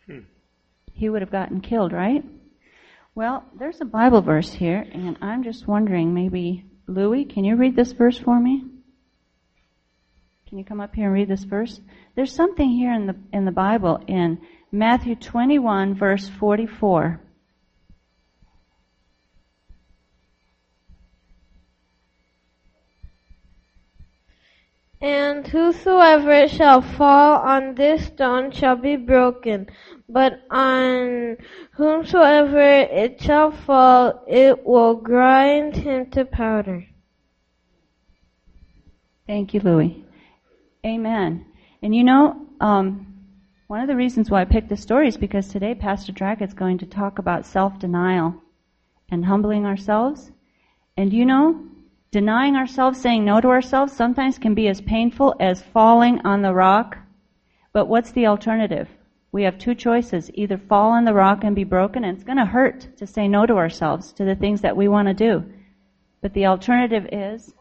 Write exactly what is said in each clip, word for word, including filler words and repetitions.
Hmm. He would have gotten killed, right? Well, there's a Bible verse here, and I'm just wondering, maybe, Louis, can you read this verse for me? Can you come up here and read this verse? There's something here in the in the Bible in Matthew twenty-one, verse forty-four. And whosoever shall fall on this stone shall be broken, but on whomsoever it shall fall, it will grind him to powder. Thank you, Louis. Amen. And you know, um, one of the reasons why I picked this story is because today Pastor Drackett's going to talk about self-denial and humbling ourselves. And you know, denying ourselves, saying no to ourselves, sometimes can be as painful as falling on the rock. But what's the alternative? We have two choices. Either fall on the rock and be broken, and it's going to hurt to say no to ourselves, to the things that we want to do. But the alternative is,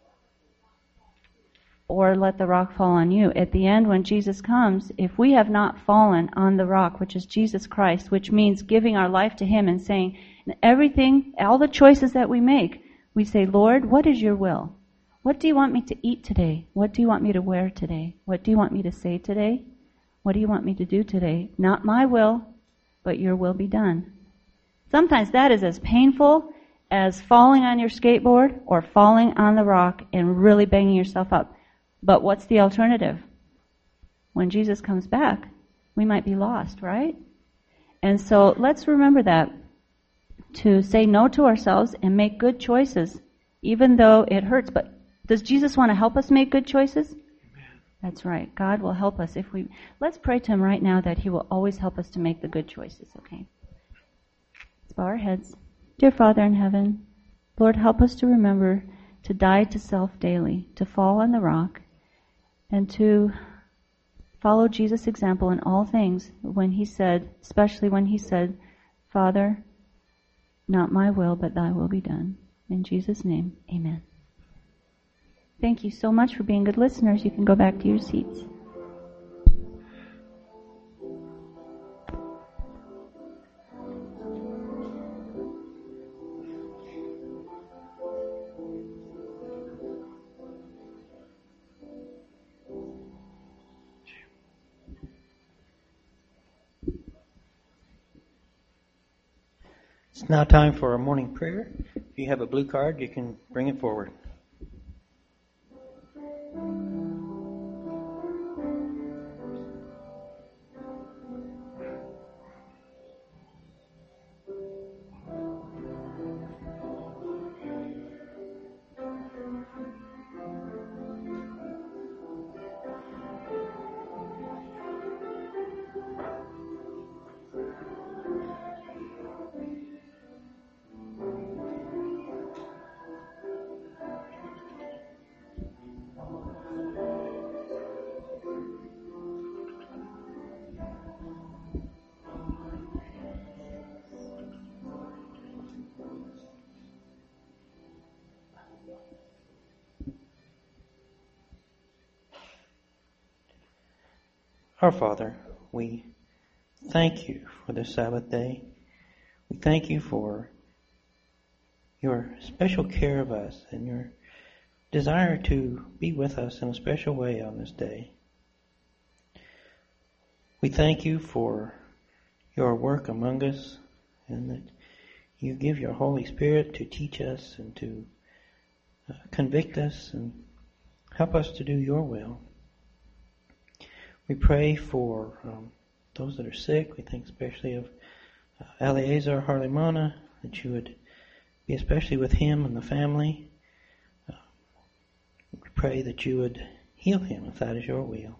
or let the rock fall on you. At the end, when Jesus comes, if we have not fallen on the rock, which is Jesus Christ, which means giving our life to Him and saying, everything, all the choices that we make, we say, Lord, what is your will? What do you want me to eat today? What do you want me to wear today? What do you want me to say today? What do you want me to do today? Not my will, but your will be done. Sometimes that is as painful as falling on your skateboard or falling on the rock and really banging yourself up. But what's the alternative? When Jesus comes back, we might be lost, right? And so let's remember that, to say no to ourselves and make good choices, even though it hurts. But does Jesus want to help us make good choices? Amen. That's right. God will help us if we... Let's pray to Him right now that He will always help us to make the good choices, okay? Let's bow our heads. Dear Father in heaven, Lord, help us to remember to die to self daily, to fall on the rock, and to follow Jesus' example in all things when He said, especially when He said, Father, not my will, but thy will be done. In Jesus' name, amen. Thank you so much for being good listeners. You can go back to your seats. It's now time for our morning prayer. If you have a blue card, you can bring it forward. Our Father, we thank you for this Sabbath day. We thank you for your special care of us and your desire to be with us in a special way on this day. We thank you for your work among us and that you give your Holy Spirit to teach us and to uh, convict us and help us to do your will. We pray for um, those that are sick. We think especially of uh, Eleazar Harlimana, that you would be especially with him and the family. Uh, we pray that you would heal him if that is your will.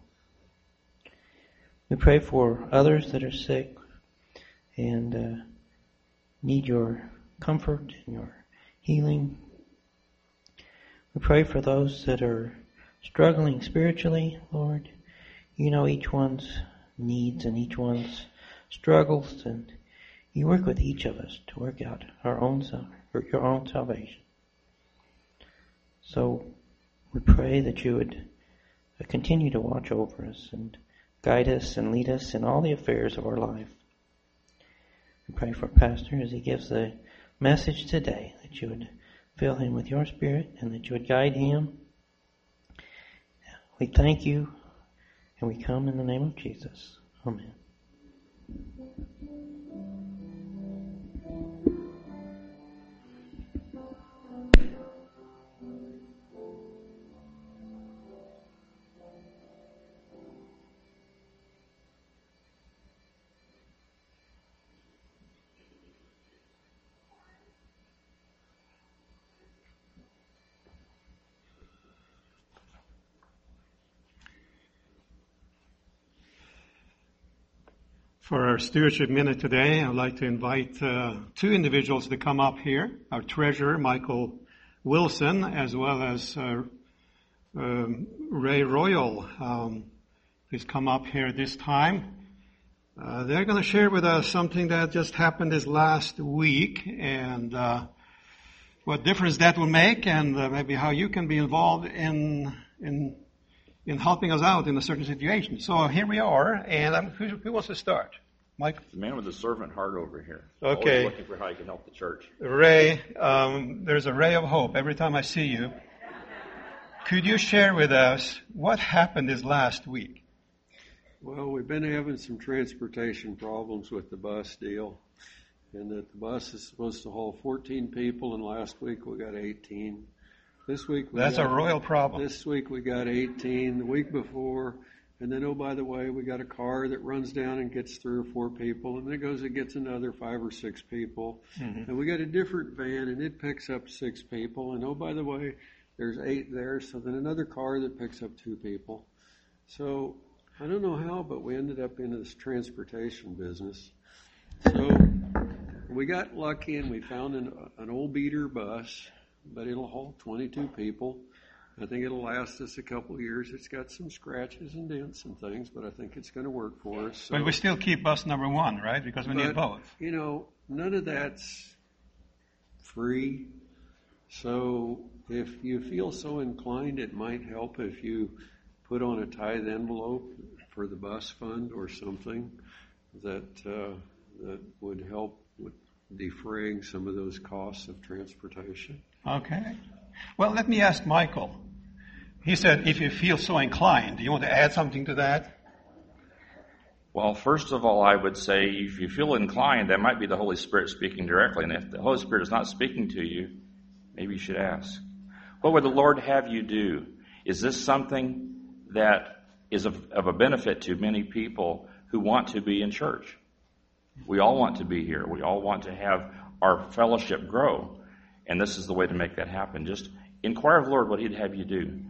We pray for others that are sick and uh, need your comfort and your healing. We pray for those that are struggling spiritually, Lord. You know each one's needs and each one's struggles, and you work with each of us to work out our own your own salvation. So we pray that you would continue to watch over us and guide us and lead us in all the affairs of our life. We pray for Pastor as he gives the message today, that you would fill him with your Spirit and that you would guide him. We thank you and we come in the name of Jesus. Amen. For our stewardship minute today, I'd like to invite uh, two individuals to come up here. Our treasurer, Michael Wilson, as well as uh, uh, Ray Royal. Um, please come up here this time. Uh, they're going to share with us something that just happened this last week, and uh, what difference that will make, and uh, maybe how you can be involved in in in helping us out in a certain situation. So here we are, and um, who, who wants to start? Mike? The man with the servant heart over here. Okay. Always looking for how he can help the church. Ray, um, there's a ray of hope every time I see you. Could you share with us what happened this last week? Well, we've been having some transportation problems with the bus deal, and that the bus is supposed to haul fourteen people, and last week we got eighteen. This week we That's got, a royal problem. This week we got eighteen. The week before, and then, oh, by the way, we got a car that runs down and gets three or four people, and then it goes and gets another five or six people. Mm-hmm. And we got a different van, and it picks up six people. And, oh, by the way, there's eight there, so then another car that picks up two people. So I don't know how, but we ended up in this transportation business. So we got lucky, and we found an, an old beater bus, but it'll haul twenty-two people. I think it'll last us a couple of years. It's got some scratches and dents and things, but I think it's going to work for us. So. But we still keep bus number one, right? Because we but, need both. You know, none of that's free. So if you feel so inclined, it might help if you put on a tithe envelope for the bus fund or something that uh, that would help with defraying some of those costs of transportation. Okay. Well, let me ask Michael. He said, if you feel so inclined, do you want to add something to that? Well, first of all, I would say if you feel inclined, that might be the Holy Spirit speaking directly. And if the Holy Spirit is not speaking to you, maybe you should ask. What would the Lord have you do? Is this something that is of, of a benefit to many people who want to be in church? We all want to be here. We all want to have our fellowship grow. And this is the way to make that happen. Just inquire of the Lord what He'd have you do.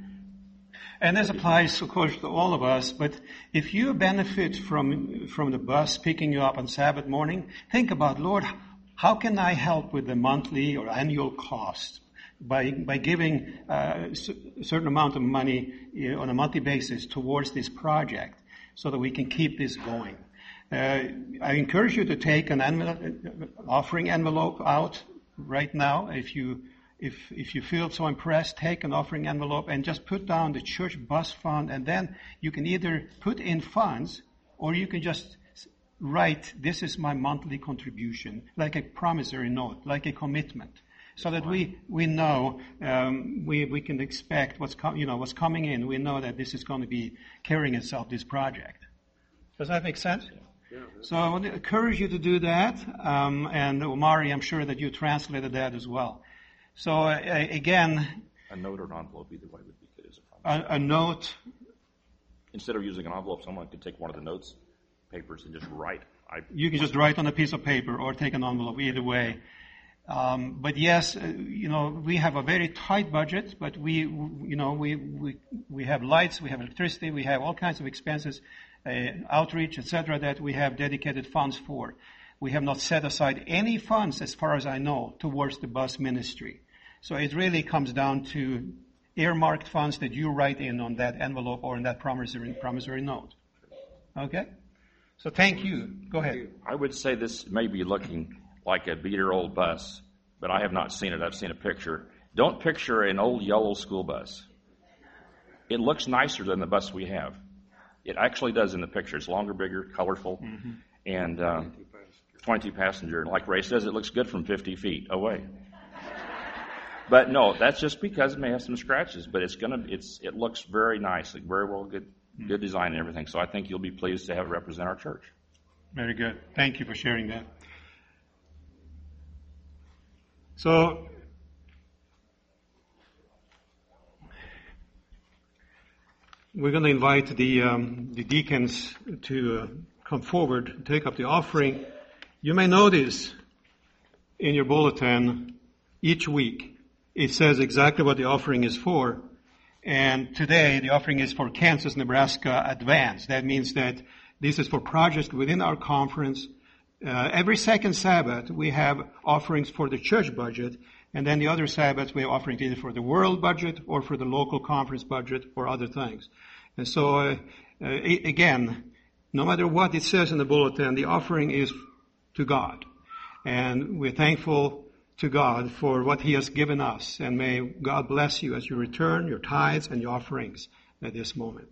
And this applies, of course, to all of us. But if you benefit from from the bus picking you up on Sabbath morning, think about, Lord, how can I help with the monthly or annual cost by by giving uh, a certain amount of money, you know, on a monthly basis towards this project, so that we can keep this going. Uh, I encourage you to take an envelope, offering envelope out right now. If you if if you feel so impressed, take an offering envelope and just put down the church bus fund, and then you can either put in funds or you can just write, this is my monthly contribution, like a promissory note, like a commitment, so that we we know um, we we can expect what's com- you know what's coming in. We know that this is going to be carrying itself, this project. Does that make sense? Yeah. So I want to encourage you to do that, um, and Omari, I'm sure that you translated that as well. So uh, again, a note or an envelope, either way would be good as a promise. A, a note. Instead of using an envelope, someone could take one of the notes papers and just write. I, you can just write on a piece of paper or take an envelope, either way. Um, but yes, uh, you know, we have a very tight budget, but we, you know, we, we, we have lights, we have electricity, we have all kinds of expenses, uh, outreach, et cetera, that we have dedicated funds for. We have not set aside any funds, as far as I know, towards the bus ministry. So it really comes down to earmarked funds that you write in on that envelope or in that promissory, promissory note. Okay? So thank you. Go ahead. I would say this may be looking like a beater old bus, but I have not seen it. I've seen a picture. Don't picture an old yellow school bus. It looks nicer than the bus we have. It actually does in the picture. It's longer, bigger, colorful, mm-hmm. and um, twenty-two passenger. Like Ray says, it looks good from fifty feet away. But no, that's just because it may have some scratches. But it's gonna, it's, it looks very nice, like very well, good, good design and everything. So I think you'll be pleased to have it represent our church. Very good. Thank you for sharing that. So, we're going to invite the um, the deacons to uh, come forward and take up the offering. You may notice in your bulletin each week it says exactly what the offering is for. And today the offering is for Kansas, Nebraska Advance. That means that this is for projects within our conference. Uh, every second Sabbath we have offerings for the church budget, and then the other Sabbaths we have offerings either for the world budget or for the local conference budget or other things. And so, uh, uh, again, no matter what it says in the bulletin, the offering is to God. And we're thankful to God for what He has given us. And may God bless you as you return your tithes and your offerings at this moment.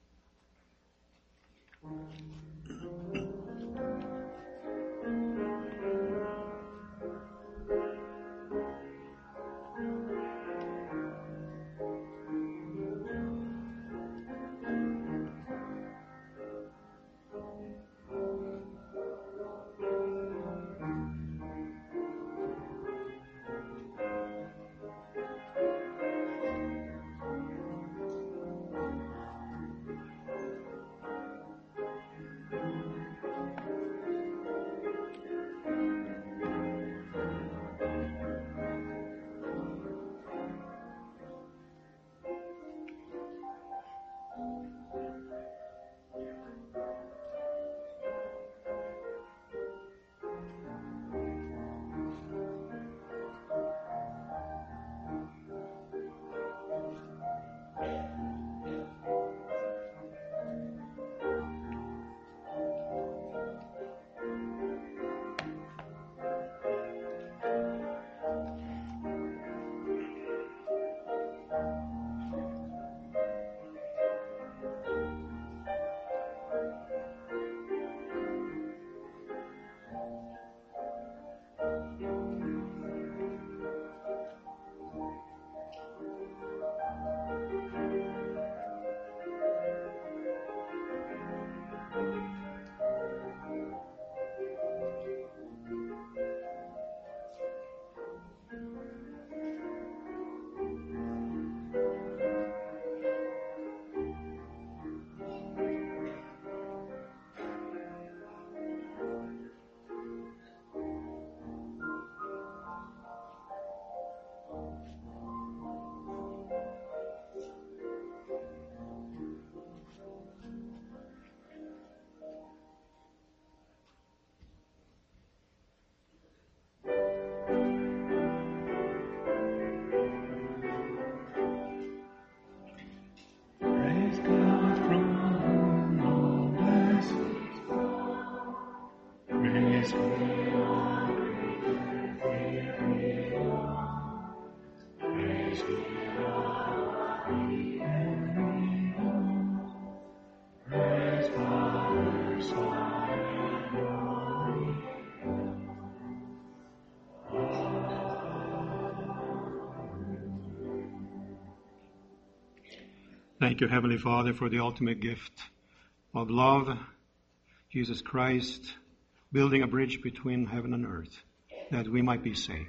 Thank you, Heavenly Father, for the ultimate gift of love, Jesus Christ, building a bridge between heaven and earth, that we might be saved.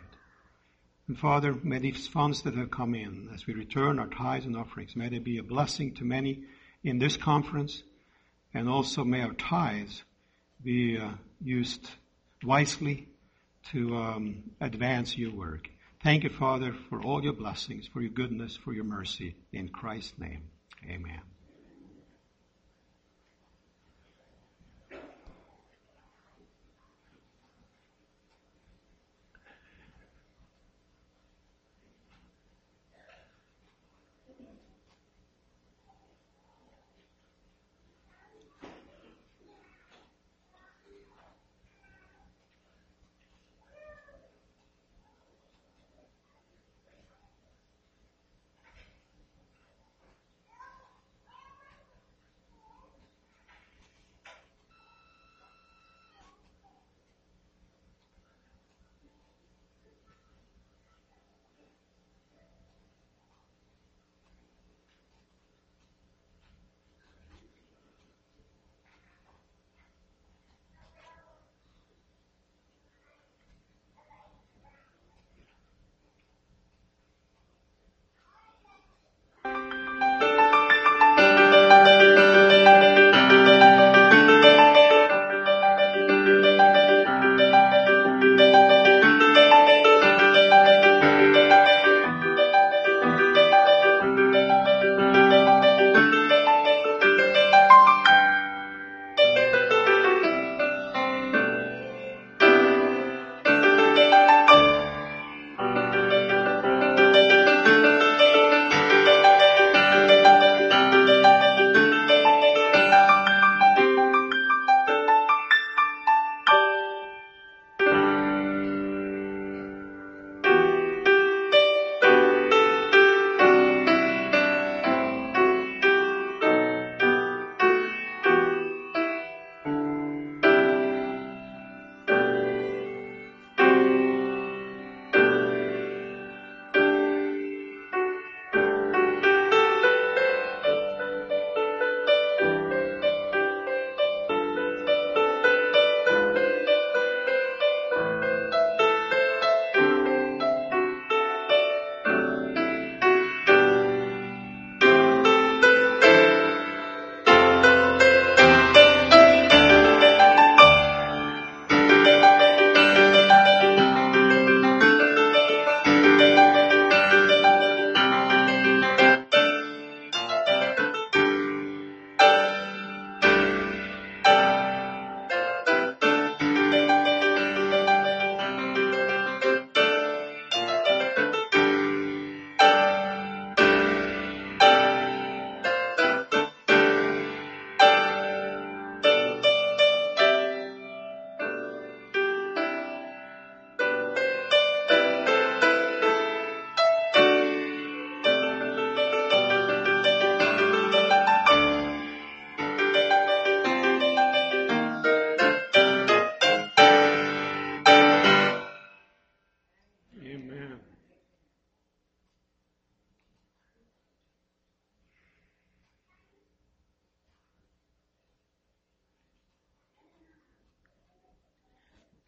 And Father, may these funds that have come in, as we return our tithes and offerings, may they be a blessing to many in this conference, and also may our tithes be uh, used wisely to um, advance your work. Thank you, Father, for all your blessings, for your goodness, for your mercy. In Christ's name, amen.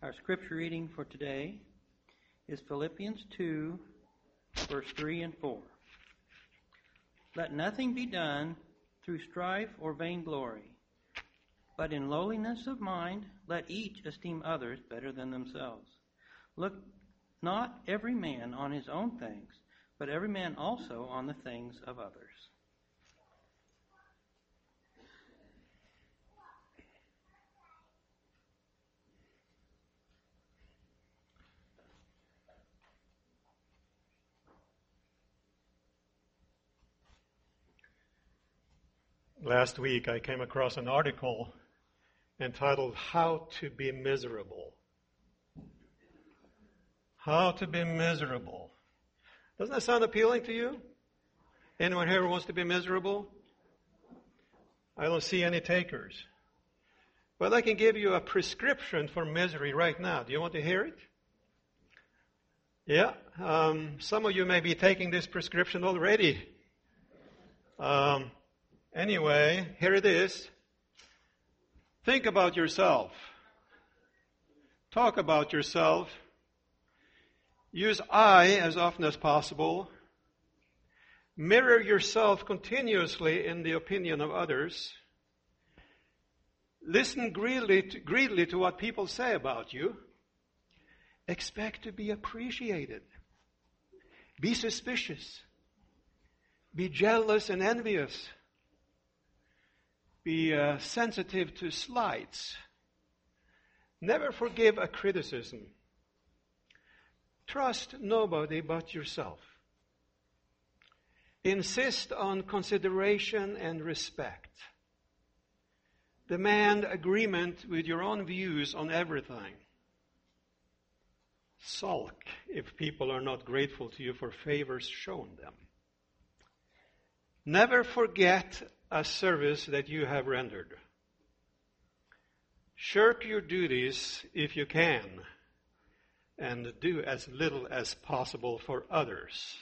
Our scripture reading for today is Philippians two, verse three and four. Let nothing be done through strife or vainglory, but in lowliness of mind let each esteem others better than themselves. Look not every man on his own things, but every man also on the things of others. Last week I came across an article entitled How to Be Miserable. How to be miserable. Doesn't that sound appealing to you? Anyone here who wants to be miserable? I don't see any takers. But I can give you a prescription for misery right now. Do you want to hear it? Yeah. Um, some of you may be taking this prescription already. Um, anyway, here it is. Think about yourself. Talk about yourself. Use I as often as possible. Mirror yourself continuously in the opinion of others. Listen greedily to, greedily to what people say about you. Expect to be appreciated. Be suspicious. Be jealous and envious. Be uh, sensitive to slights. Never forgive a criticism. Trust nobody but yourself. Insist on consideration and respect. Demand agreement with your own views on everything. Sulk if people are not grateful to you for favors shown them. Never forget a service that you have rendered. Shirk your duties if you can, and do as little as possible for others.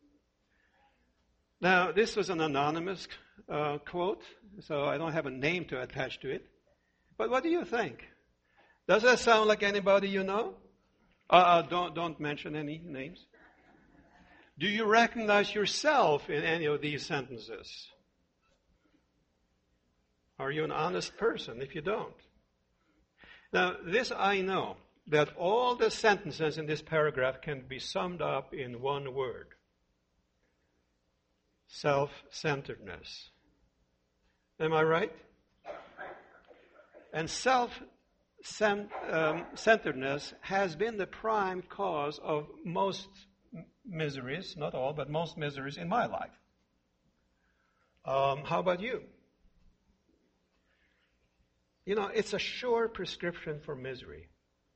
Now, this was an anonymous uh, quote, so I don't have a name to attach to it. But what do you think? Does that sound like anybody you know? Uh, uh, don't, don't mention any names. Do you recognize yourself in any of these sentences? Are you an honest person if you don't? Now, this I know, that all the sentences in this paragraph can be summed up in one word. Self-centeredness. Am I right? And self-centeredness has been the prime cause of most miseries, not all, but most miseries in my life. Um, how about you? You know, it's a sure prescription for misery.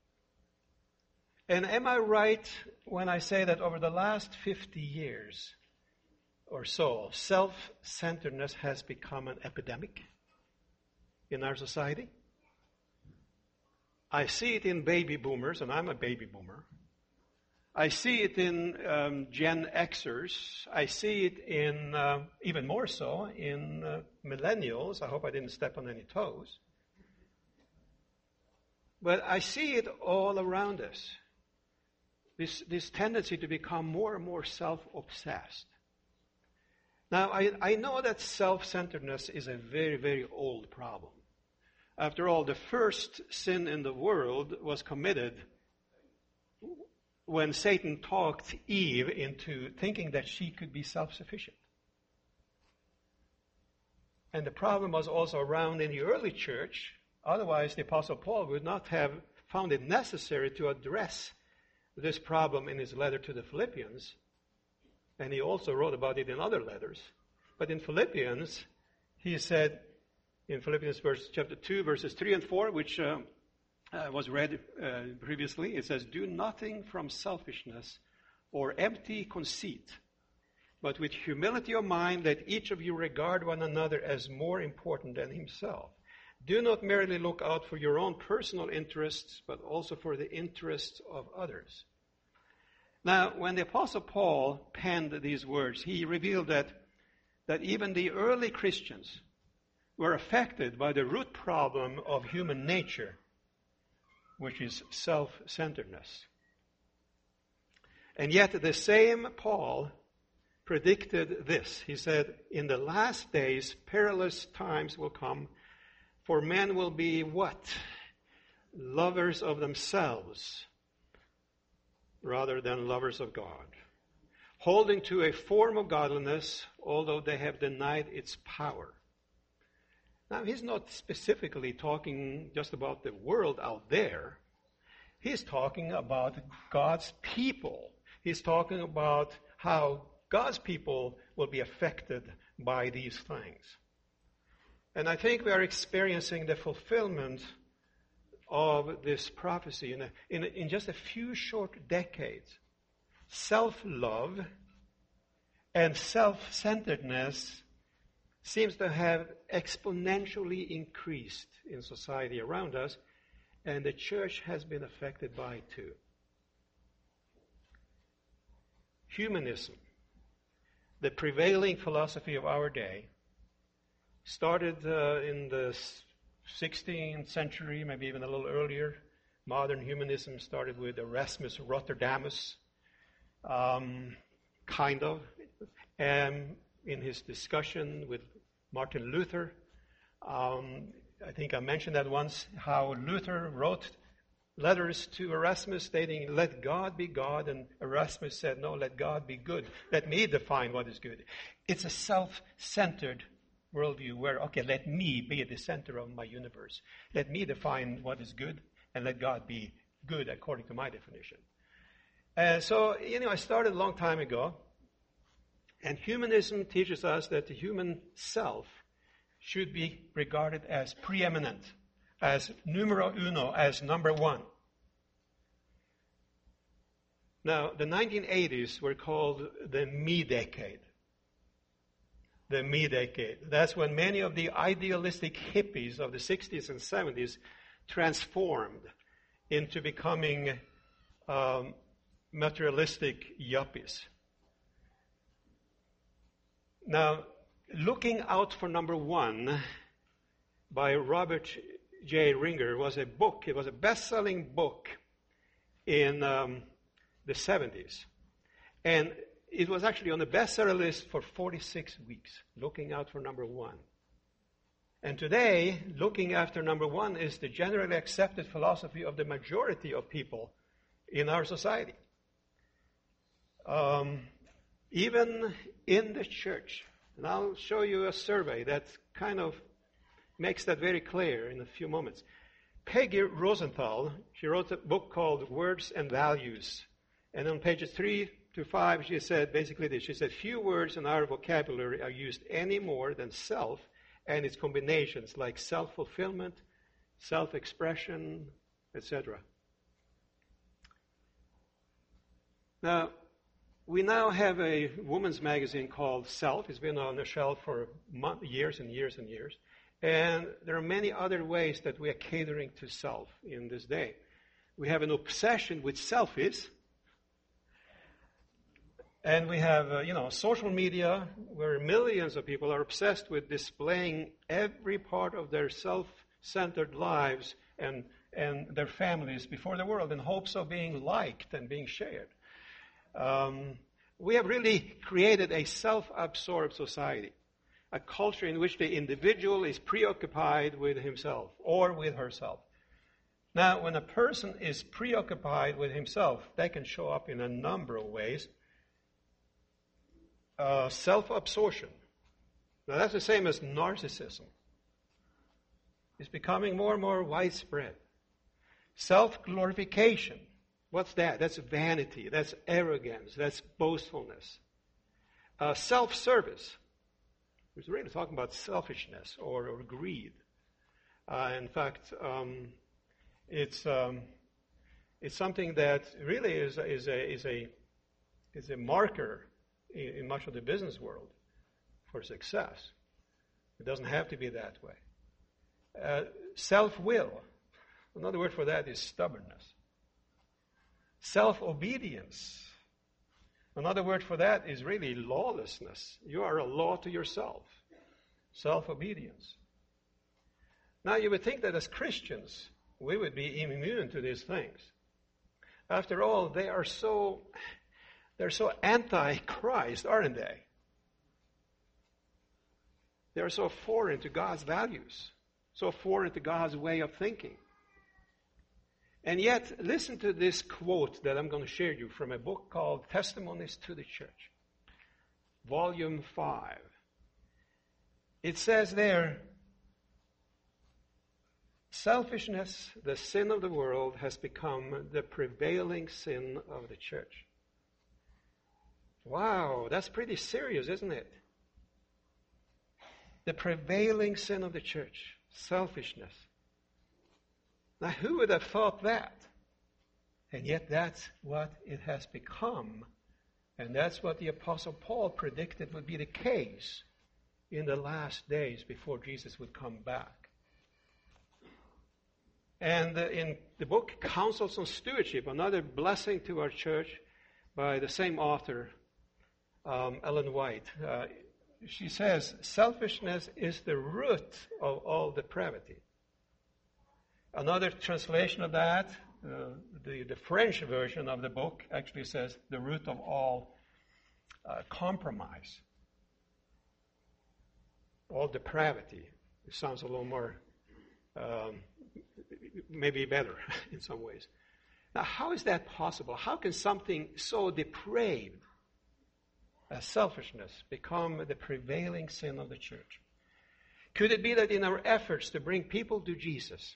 And am I right when I say that over the last fifty years or so, self-centeredness has become an epidemic in our society? I see it in baby boomers, and I'm a baby boomer. I see it in um, Gen Xers. I see it in, uh, even more so, in uh, millennials. I hope I didn't step on any toes. But I see it all around us. This, this tendency to become more and more self-obsessed. Now, I, I know that self-centeredness is a very, very old problem. After all, the first sin in the world was committed when Satan talked Eve into thinking that she could be self-sufficient. And the problem was also around in the early church. Otherwise, the Apostle Paul would not have found it necessary to address this problem in his letter to the Philippians. And he also wrote about it in other letters. But in Philippians, he said, in Philippians verse, chapter two, verses three and four, which uh, uh, was read uh, previously, it says, "Do nothing from selfishness or empty conceit, but with humility of mind let each of you regard one another as more important than himself. Do not merely look out for your own personal interests, but also for the interests of others." Now, when the Apostle Paul penned these words, he revealed that, that even the early Christians were affected by the root problem of human nature, which is self-centeredness. And yet the same Paul predicted this. He said, in the last days, perilous times will come, for men will be what? Lovers of themselves rather than lovers of God, holding to a form of godliness, although they have denied its power. Now, he's not specifically talking just about the world out there. He's talking about God's people. He's talking about how God's people will be affected by these things. And I think we are experiencing the fulfillment of this prophecy in, a, in, a, in just a few short decades. Self-love and self-centeredness seems to have exponentially increased in society around us, and the church has been affected by it too. Humanism, the prevailing philosophy of our day, started uh, in the sixteenth century, maybe even a little earlier. Modern humanism started with Erasmus Rotterdamus, um, kind of, and in his discussion with Martin Luther. Um, I think I mentioned that once, how Luther wrote letters to Erasmus stating, let God be God, and Erasmus said, no, let God be good. Let me define what is good. It's a self-centered worldview where, okay, let me be at the center of my universe. Let me define what is good, and let God be good according to my definition. And so, you know, I started a long time ago, and humanism teaches us that the human self should be regarded as preeminent, as numero uno, as number one. Now, the nineteen eighties were called the me decade. The me decade. That's when many of the idealistic hippies of the sixties and seventies transformed into becoming um, materialistic yuppies. Now, Looking Out for Number One by Robert J. Ringer was a book. It was a best-selling book in um, the seventies. And it was actually on the bestseller list for forty-six weeks, Looking Out for Number One. And today, looking after number one is the generally accepted philosophy of the majority of people in our society. Um, even in the church. And I'll show you a survey that kind of makes that very clear in a few moments. Peggy Rosenthal, she wrote a book called Words and Values. And on pages three to five, she said basically this. She said, few words in our vocabulary are used any more than self and its combinations like self-fulfillment, self-expression, et cetera. Now, we now have a women's magazine called Self. It's been on the shelf for months, years and years and years. And there are many other ways that we are catering to self in this day. We have an obsession with selfies. And we have, uh, you know, social media where millions of people are obsessed with displaying every part of their self-centered lives and, and their families before the world in hopes of being liked and being shared. Um, we have really created a self-absorbed society, a culture in which the individual is preoccupied with himself or with herself. Now, when a person is preoccupied with himself, that can show up in a number of ways. Uh, self-absorption. Now, that's the same as narcissism. It's becoming more and more widespread. Self-glorification. What's that? That's vanity. That's arrogance. That's boastfulness. Uh, self-service. We're really talking about selfishness or, or greed. Uh, in fact, um, it's um, it's something that really is is a is a is a marker in, in much of the business world for success. It doesn't have to be that way. Uh, self-will. Another word for that is stubbornness. Self-obedience. Another word for that is really lawlessness. You are a law to yourself. Self-obedience. Now you would think that as Christians, we would be immune to these things. After all, they are so, they're so anti-Christ, aren't they? They're so foreign to God's values, so foreign to God's way of thinking. And yet, listen to this quote that I'm going to share you from a book called Testimonies to the Church, Volume five. It says there, selfishness, the sin of the world, has become the prevailing sin of the church. Wow, that's pretty serious, isn't it? The prevailing sin of the church, selfishness. Now, who would have thought that? And yet that's what it has become. And that's what the Apostle Paul predicted would be the case in the last days before Jesus would come back. And uh, in the book Counsels on Stewardship, another blessing to our church by the same author, um, Ellen White, uh, she says, selfishness is the root of all depravity. Another translation of that, uh, the, the French version of the book actually says the root of all uh, compromise, all depravity. It sounds a little more, um, maybe better in some ways. Now, how is that possible? How can something so depraved as selfishness become the prevailing sin of the church? Could it be that in our efforts to bring people to Jesus,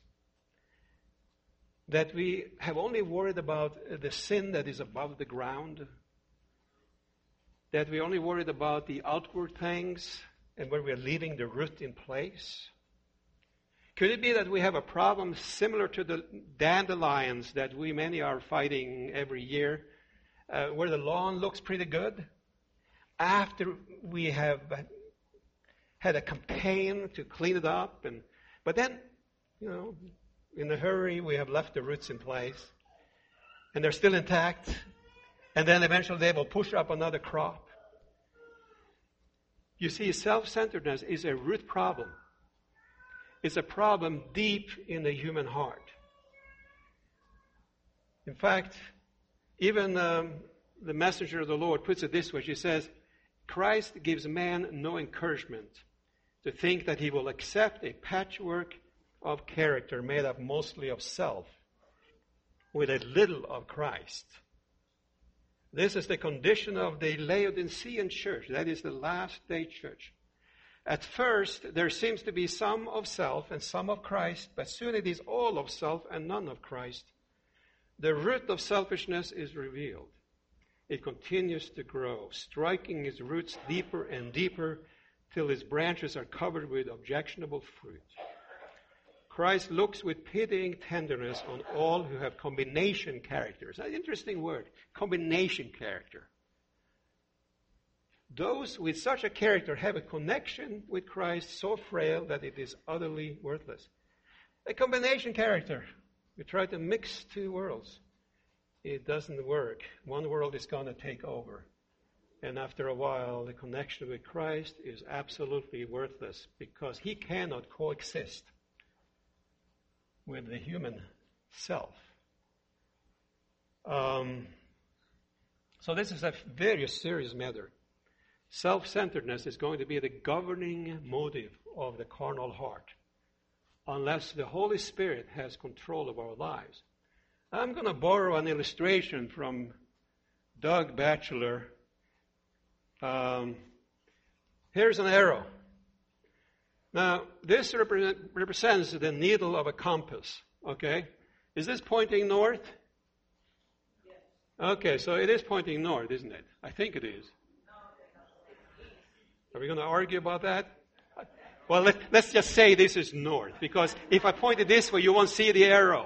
that we have only worried about the sin that is above the ground? That we only worried about the outward things and where we are leaving the root in place? Could it be that we have a problem similar to the dandelions that we many are fighting every year, uh, where the lawn looks pretty good? After we have had a campaign to clean it up, and but then, you know, in a hurry, we have left the roots in place, and they're still intact, and then eventually they will push up another crop. You see, self-centeredness is a root problem. It's a problem deep in the human heart. In fact, even um, the messenger of the Lord puts it this way. She says, Christ gives man no encouragement to think that he will accept a patchwork of character made up mostly of self with a little of Christ. This is the condition of the Laodicean church. That is the last day church. At first, there seems to be some of self and some of Christ, but soon it is all of self and none of Christ. The root of selfishness is revealed. It continues to grow, striking its roots deeper and deeper till its branches are covered with objectionable fruit. Christ looks with pitying tenderness on all who have combination characters. An interesting word, combination character. Those with such a character have a connection with Christ so frail that it is utterly worthless. A combination character. We try to mix two worlds. It doesn't work. One world is going to take over. And after a while, the connection with Christ is absolutely worthless because he cannot coexist with the human self. Um, so this is a very serious matter. Self-centeredness is going to be the governing motive of the carnal heart unless the Holy Spirit has control of our lives. I'm going to borrow an illustration from Doug Batchelor. Um, here's an arrow. Now, this represent, represents the needle of a compass, okay? Is this pointing north? Yes. Okay, so it is pointing north, isn't it? I think it is. Are we going to argue about that? Well, let, let's just say this is north, because if I point it this way, you won't see the arrow.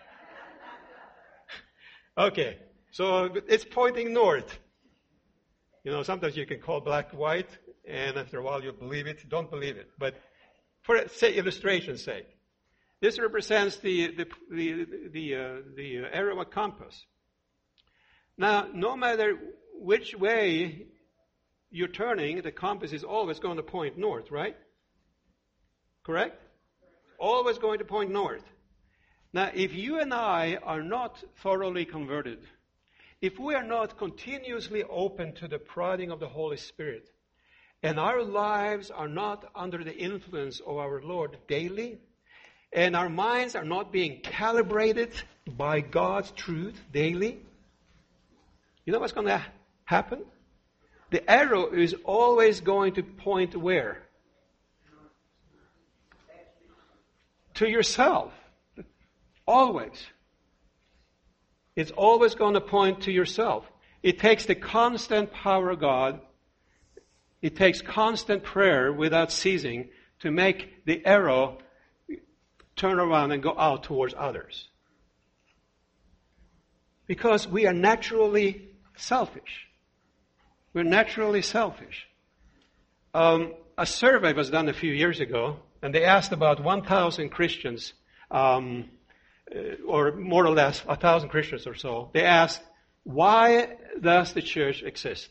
Okay, so it's pointing north. You know, sometimes you can call black white, and after a while you believe it. Don't believe it. But for say illustration's sake, this represents the the the the, uh, the arrow of a compass. Now, no matter which way you're turning, the compass is always going to point north, right? Correct? Always going to point north. Now, if you and I are not thoroughly converted, if we are not continuously open to the prodding of the Holy Spirit, and our lives are not under the influence of our Lord daily, and our minds are not being calibrated by God's truth daily, you know what's going to happen? The arrow is always going to point where? To yourself. Always. It's always going to point to yourself. It takes the constant power of God. It takes constant prayer without ceasing to make the arrow turn around and go out towards others. Because we are naturally selfish. We're naturally selfish. Um, a survey was done a few years ago, and they asked about one thousand Christians, um, or more or less one thousand Christians or so. They asked, why does the church exist?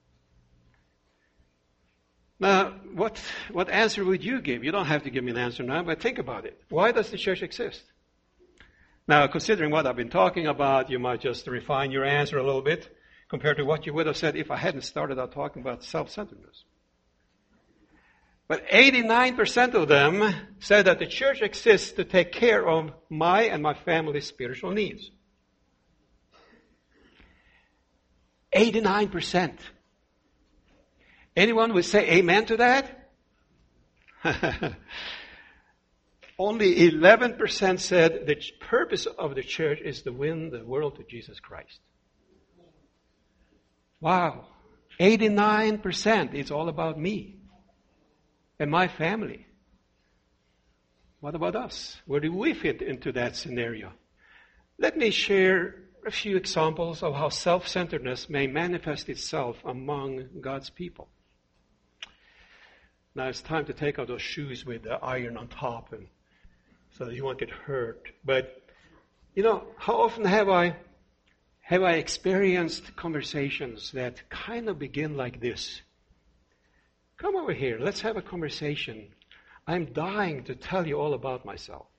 Now, what, what answer would you give? You don't have to give me an answer now, but think about it. Why does the church exist? Now, considering what I've been talking about, you might just refine your answer a little bit compared to what you would have said if I hadn't started out talking about self-centeredness. But eighty-nine percent of them said that the church exists to take care of my and my family's spiritual needs. eighty-nine percent. Anyone would say amen to that? Only eleven percent said the purpose of the church is to win the world to Jesus Christ. Wow. eighty-nine percent. It's all about me and my family. What about us? Where do we fit into that scenario? Let me share a few examples of how self-centeredness may manifest itself among God's people. Now it's time to take out those shoes with the iron on top, and so that you won't get hurt. But, you know, how often have I have I experienced conversations that kind of begin like this? Come over here, let's have a conversation. I'm dying to tell you all about myself.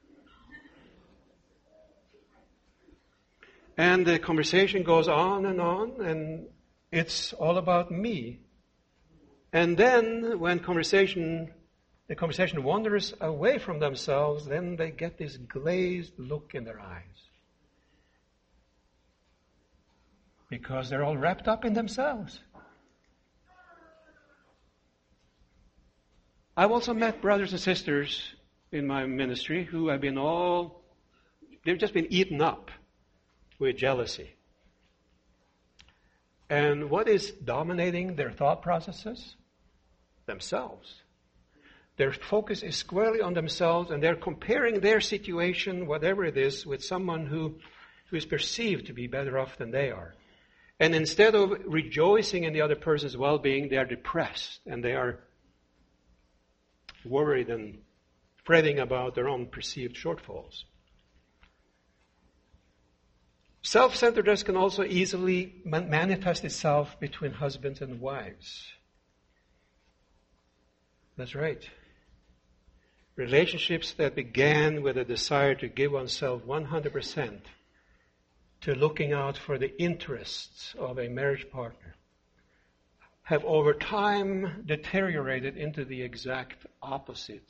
And the conversation goes on and on, and it's all about me. And then when conversation, the conversation wanders away from themselves, then they get this glazed look in their eyes. Because they're all wrapped up in themselves. I've also met brothers and sisters in my ministry who have been all, they've just been eaten up with jealousy. And what is dominating their thought processes? Themselves. Their focus is squarely on themselves, and they're comparing their situation, whatever it is, with someone who, who is perceived to be better off than they are. And instead of rejoicing in the other person's well-being, they are depressed, and they are worried and fretting about their own perceived shortfalls. Self-centeredness can also easily man- manifest itself between husbands and wives. That's right. Relationships that began with a desire to give oneself one hundred percent to looking out for the interests of a marriage partner have over time deteriorated into the exact opposite.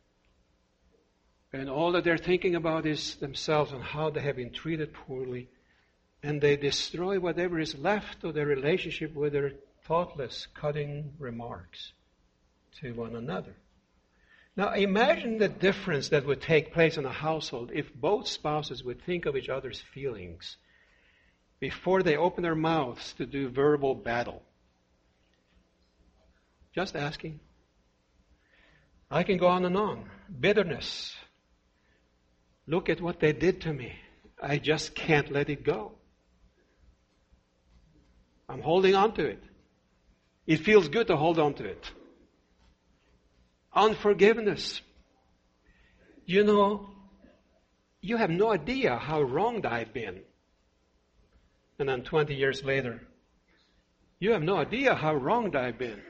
And all that they're thinking about is themselves and how they have been treated poorly. And they destroy whatever is left of their relationship with their thoughtless, cutting remarks to one another. Now imagine the difference that would take place in a household if both spouses would think of each other's feelings before they open their mouths to do verbal battle. Just asking. I can go on and on. Bitterness. Look at what they did to me. I just can't let it go. I'm holding on to it. It feels good to hold on to it. Unforgiveness. You know, you have no idea how wronged I've been. And then twenty years later, you have no idea how wronged I've been.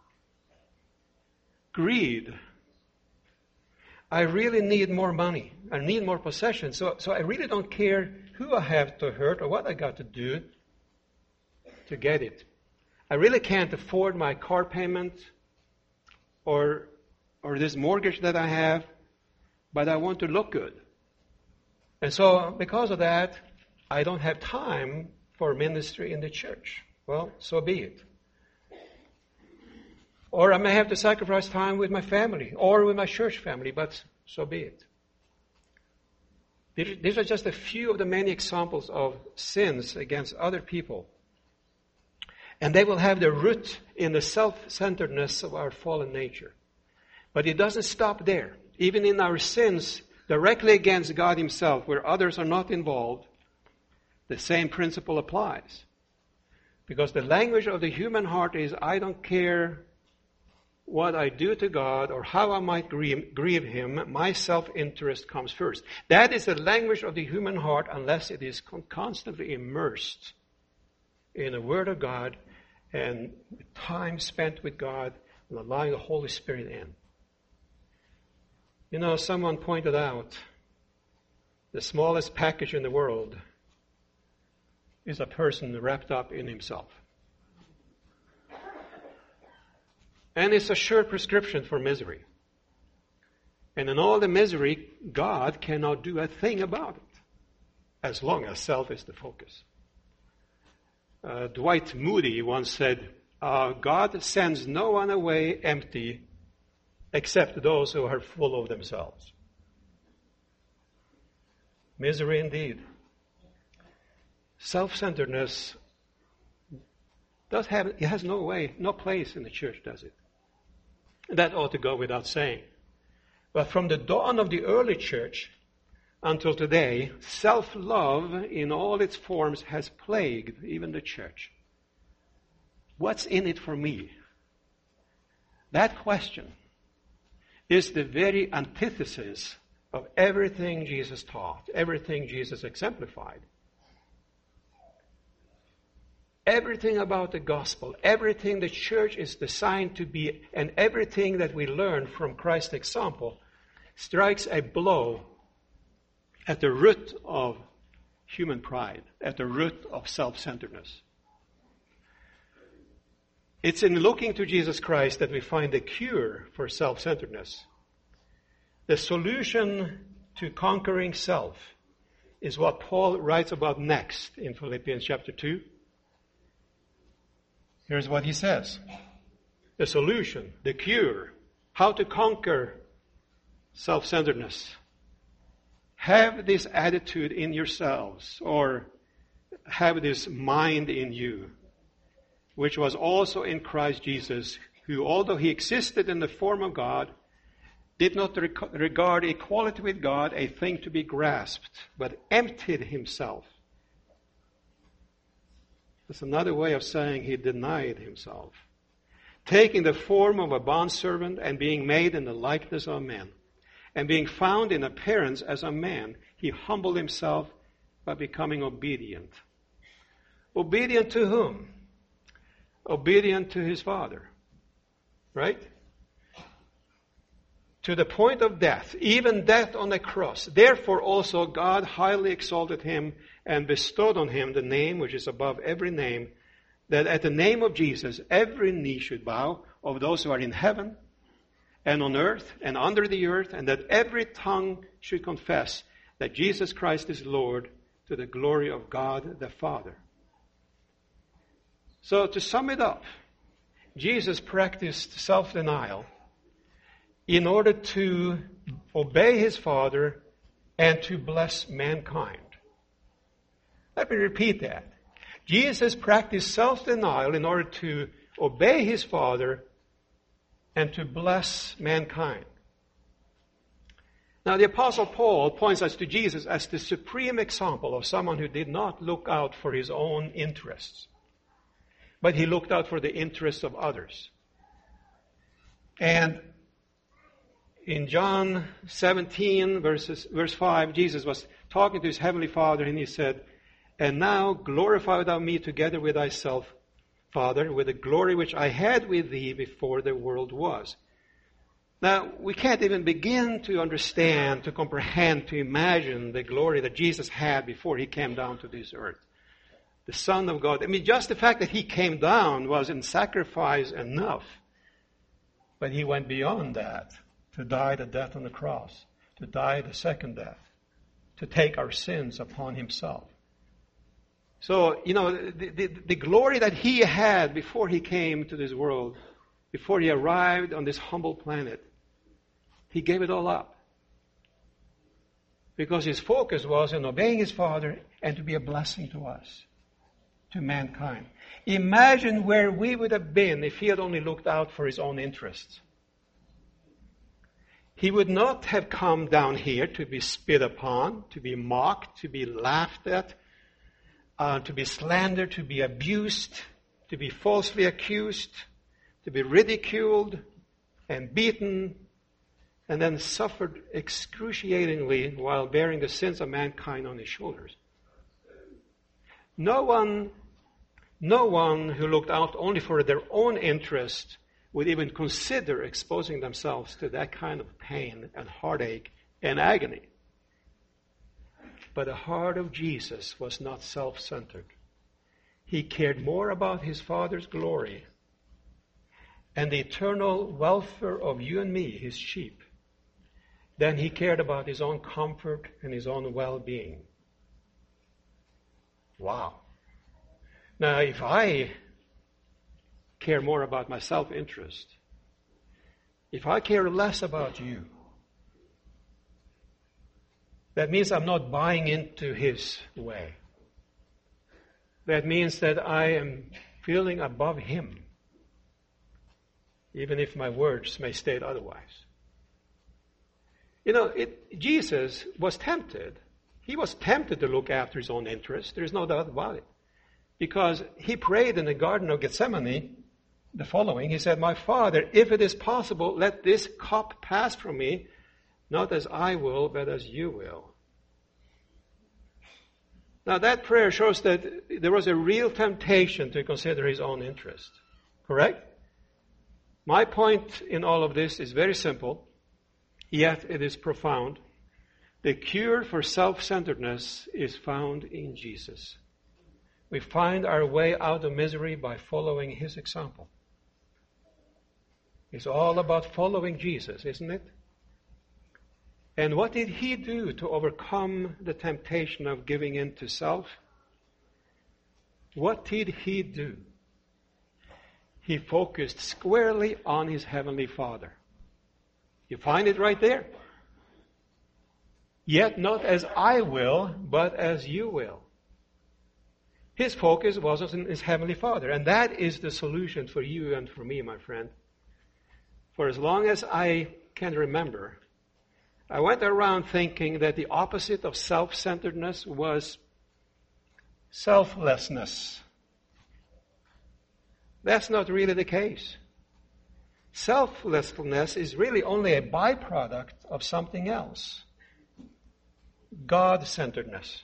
Greed. I really need more money. I need more possessions. So, so I really don't care who I have to hurt or what I got to do to get it. I really can't afford my car payment or, or this mortgage that I have, but I want to look good. And so because of that, I don't have time for ministry in the church. Well, so be it. Or I may have to sacrifice time with my family or with my church family, but so be it. These are just a few of the many examples of sins against other people. And they will have their root in the self-centeredness of our fallen nature. But it doesn't stop there. Even in our sins directly against God Himself, where others are not involved, the same principle applies. Because the language of the human heart is, I don't care what I do to God or how I might grieve, grieve Him, my self-interest comes first. That is the language of the human heart unless it is con- constantly immersed in the Word of God and time spent with God and allowing the Holy Spirit in. You know, someone pointed out the smallest package in the world is a person wrapped up in himself. And it's a sure prescription for misery. And in all the misery, God cannot do a thing about it, as long as self is the focus. Uh, Dwight Moody once said, uh, God sends no one away empty except those who are full of themselves. Misery indeed. Self-centeredness does have, it has no way, no place in the church, does it? That ought to go without saying. But from the dawn of the early church until today, self-love in all its forms has plagued even the church. What's in it for me? That question is the very antithesis of everything Jesus taught, everything Jesus exemplified. Everything about the gospel, everything the church is designed to be, and everything that we learn from Christ's example strikes a blow at the root of human pride, at the root of self-centeredness. It's in looking to Jesus Christ that we find the cure for self-centeredness. The solution to conquering self is what Paul writes about next in Philippians chapter two. Here's what he says. The solution, the cure, how to conquer self-centeredness. Have this attitude in yourselves, or have this mind in you, which was also in Christ Jesus, who, although he existed in the form of God, did not rec- regard equality with God a thing to be grasped, but emptied himself. That's another way of saying he denied himself. Taking the form of a bondservant and being made in the likeness of men, and being found in appearance as a man, he humbled himself by becoming obedient. Obedient to whom? Obedient to his Father. Right? To the point of death, even death on the cross. Therefore also God highly exalted him and bestowed on him the name which is above every name, that at the name of Jesus every knee should bow, of those who are in heaven and on earth and under the earth, and that every tongue should confess that Jesus Christ is Lord, to the glory of God the Father. So to sum it up, Jesus practiced self-denial in order to obey his Father and to bless mankind. Let me repeat that. Jesus practiced self-denial in order to obey his Father and to bless mankind. Now the Apostle Paul points us to Jesus as the supreme example of someone who did not look out for his own interests, but he looked out for the interests of others. And in John seventeen, verses, verse five, Jesus was talking to his heavenly Father, and he said, "And now glorify thou me together with thyself, Father, with the glory which I had with thee before the world was." Now, we can't even begin to understand, to comprehend, to imagine the glory that Jesus had before he came down to this earth. The Son of God. I mean, just the fact that he came down was in sacrifice enough. But he went beyond that to die the death on the cross, to die the second death, to take our sins upon himself. So, you know, the, the, the glory that he had before he came to this world, before he arrived on this humble planet, he gave it all up. Because his focus was on obeying his Father and to be a blessing to us, to mankind. Imagine where we would have been if he had only looked out for his own interests. He would not have come down here to be spit upon, to be mocked, to be laughed at, uh, to be slandered, to be abused, to be falsely accused, to be ridiculed and beaten, and then suffered excruciatingly while bearing the sins of mankind on his shoulders. No one, no one who looked out only for their own interest would even consider exposing themselves to that kind of pain and heartache and agony. But the heart of Jesus was not self-centered. He cared more about his Father's glory and the eternal welfare of you and me, his sheep, than he cared about his own comfort and his own well-being. Wow. Now, if I care more about my self-interest, if I care less about you, that means I'm not buying into his way. That means that I am feeling above him, even if my words may state otherwise. You know, it, Jesus was tempted. He was tempted to look after his own interests. There is no doubt about it. Because he prayed in the Garden of Gethsemane the following. He said, "My Father, if it is possible, let this cup pass from me, not as I will, but as you will." Now that prayer shows that there was a real temptation to consider his own interest. Correct? My point in all of this is very simple, yet it is profound. The cure for self-centeredness is found in Jesus. We find our way out of misery by following his example. It's all about following Jesus, isn't it? And what did he do to overcome the temptation of giving in to self? What did he do? He focused squarely on his heavenly Father. You find it right there. Yet not as I will, but as you will. His focus was on his heavenly Father. And that is the solution for you and for me, my friend. For as long as I can remember, I went around thinking that the opposite of self-centeredness was selflessness. That's not really the case. Selflessness is really only a byproduct of something else. God-centeredness.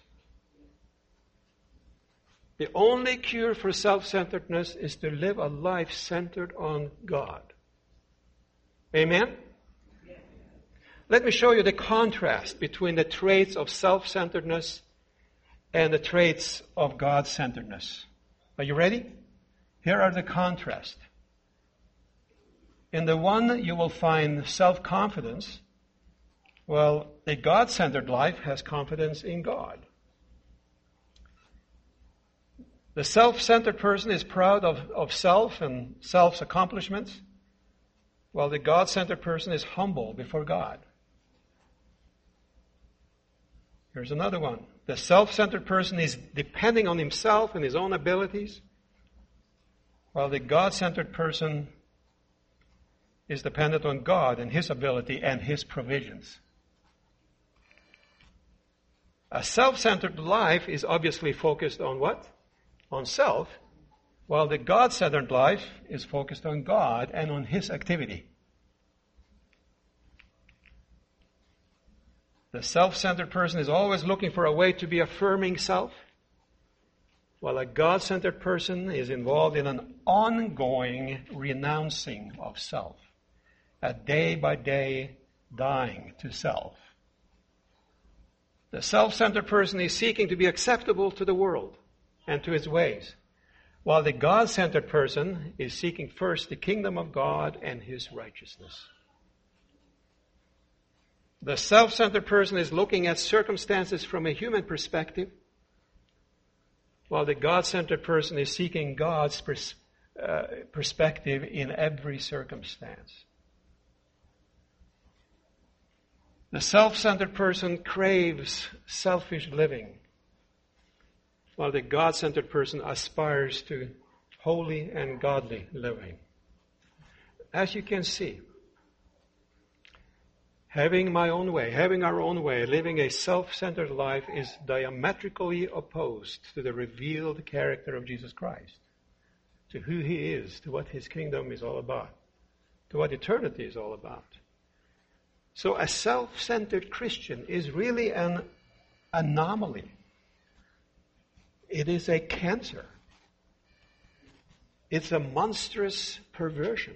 The only cure for self-centeredness is to live a life centered on God. Amen? Let me show you the contrast between the traits of self-centeredness and the traits of God-centeredness. Are you ready? Here are the contrasts. In the one, you will find self-confidence. Well, a God-centered life has confidence in God. The self-centered person is proud of, of self and self's accomplishments, while the God-centered person is humble before God. Here's another one. The self-centered person is depending on himself and his own abilities, while the God-centered person is dependent on God and his ability and his provisions. A self-centered life is obviously focused on what? On self, while the God-centered life is focused on God and on his activity. The self-centered person is always looking for a way to be affirming self, while a God-centered person is involved in an ongoing renouncing of self. a day-by-day dying to self. The self-centered person is seeking to be acceptable to the world and to its ways, while the God-centered person is seeking first the kingdom of God and His righteousness. The self-centered person is looking at circumstances from a human perspective, while the God-centered person is seeking God's pers- uh, perspective in every circumstance. The self-centered person craves selfish living, while the God-centered person aspires to holy and godly living. As you can see, having my own way, having our own way, living a self-centered life is diametrically opposed to the revealed character of Jesus Christ, to who He is, to what His kingdom is all about, to what eternity is all about. So a self-centered Christian is really an anomaly. It is a cancer. It's a monstrous perversion.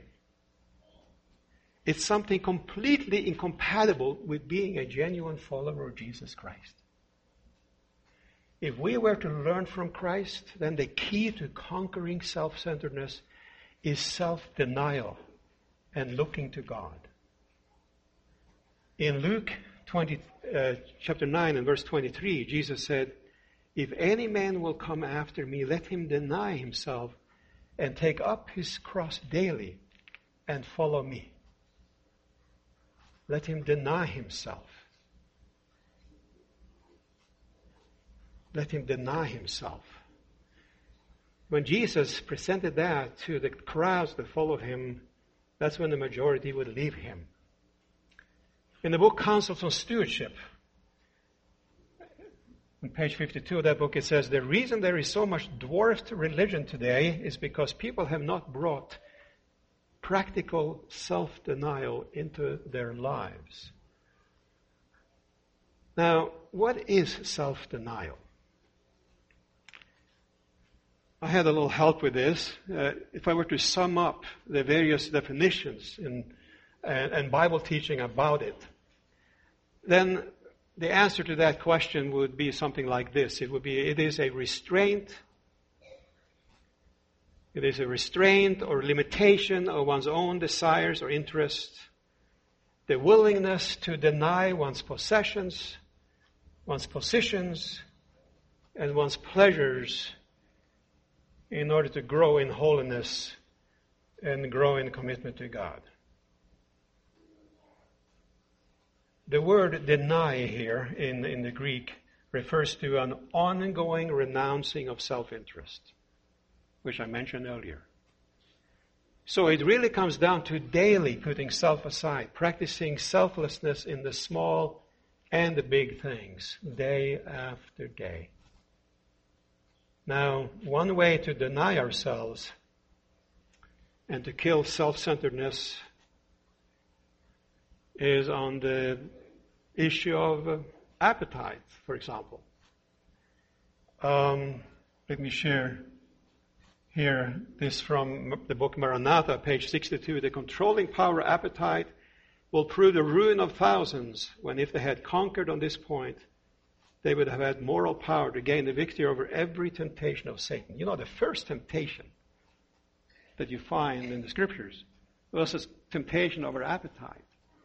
It's something completely incompatible with being a genuine follower of Jesus Christ. If we were to learn from Christ, then the key to conquering self-centeredness is self-denial and looking to God. In Luke twenty, uh, chapter nine and verse twenty-three, Jesus said, "If any man will come after me, let him deny himself and take up his cross daily and follow me." Let him deny himself. Let him deny himself. When Jesus presented that to the crowds that followed Him, that's when the majority would leave Him. In the book Counsels on Stewardship, on page fifty-two of that book, it says, "The reason there is so much dwarfed religion today is because people have not brought practical self-denial into their lives." Now, what is self-denial? I had a little help with this. Uh, if I were to sum up the various definitions in, and, and Bible teaching about it, then the answer to that question would be something like this. It would be, it is a restraint. It is a restraint or limitation of one's own desires or interests. The willingness to deny one's possessions, one's positions, and one's pleasures in order to grow in holiness and grow in commitment to God. The word deny here in, in the Greek refers to an ongoing renouncing of self-interest, which I mentioned earlier. So it really comes down to daily putting self aside, practicing selflessness in the small and the big things, day after day. Now, one way to deny ourselves and to kill self-centeredness is on the issue of uh, appetite, for example. Um, let me share here this from the book Maranatha, page sixty-two. "The controlling power of appetite will prove the ruin of thousands when, if they had conquered on this point, they would have had moral power to gain the victory over every temptation of Satan." You know, the first temptation that you find in the Scriptures was a temptation over appetite.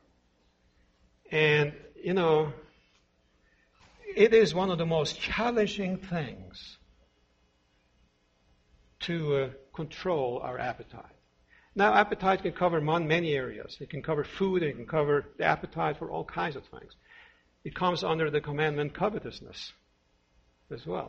And, you know, it is one of the most challenging things to uh, control our appetite. Now, appetite can cover many areas. It can cover food, it can cover the appetite for all kinds of things. It comes under the commandment covetousness as well.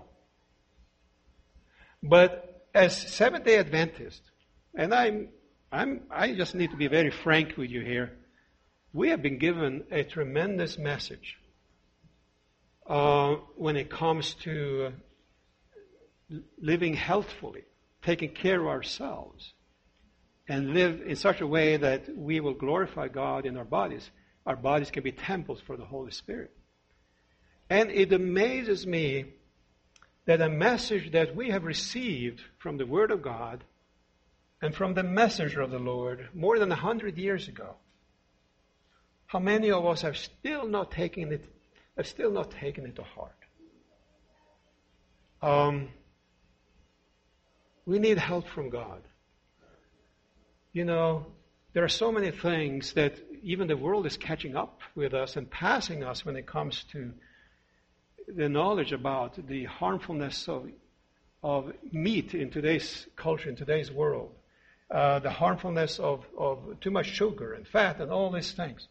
But as Seventh-day Adventist, and I'm, I'm, I just need to be very frank with you here, we have been given a tremendous message uh, when it comes to living healthfully, taking care of ourselves, and live in such a way that we will glorify God in our bodies. Our bodies can be temples for the Holy Spirit. And it amazes me that a message that we have received from the Word of God and from the messenger of the Lord more than a hundred years ago How many of us have still not taken it, have still not taken it to heart? Um, we need help from God. You know, there are so many things that even the world is catching up with us and passing us when it comes to the knowledge about the harmfulness of, of meat in today's culture, in today's world. Uh, the harmfulness of, of too much sugar and fat and all these things.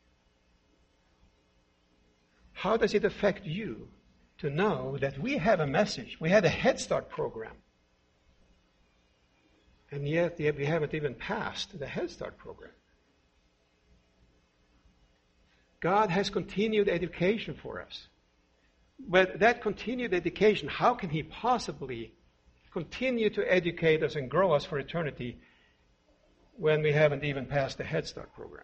How does it affect you to know that we have a message? We had a Head Start program. And yet we haven't even passed the Head Start program. God has continued education for us. But that continued education, how can He possibly continue to educate us and grow us for eternity when we haven't even passed the Head Start program?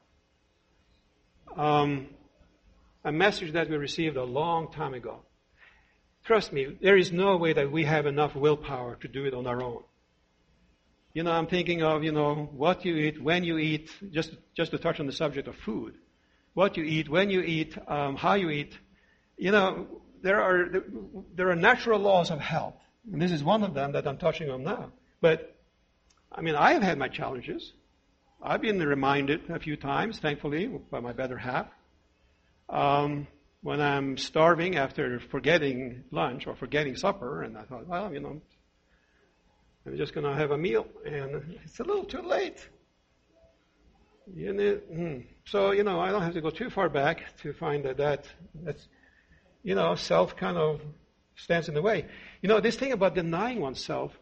Um, a message that we received a long time ago. Trust me, there is no way that we have enough willpower to do it on our own. You know, I'm thinking of, you know, what you eat, when you eat, just, just to touch on the subject of food. What you eat, when you eat, um, how you eat. You know, there are, there are natural laws of health. And this is one of them that I'm touching on now. But, I mean, I have had my challenges. I've been reminded a few times, thankfully, by my better half. Um, when I'm starving after forgetting lunch or forgetting supper, and I thought, well, you know, I'm just going to have a meal, and it's a little too late. You know, so, you know, I don't have to go too far back to find that, that that's, you know, self kind of stands in the way. You know, this thing about denying oneself,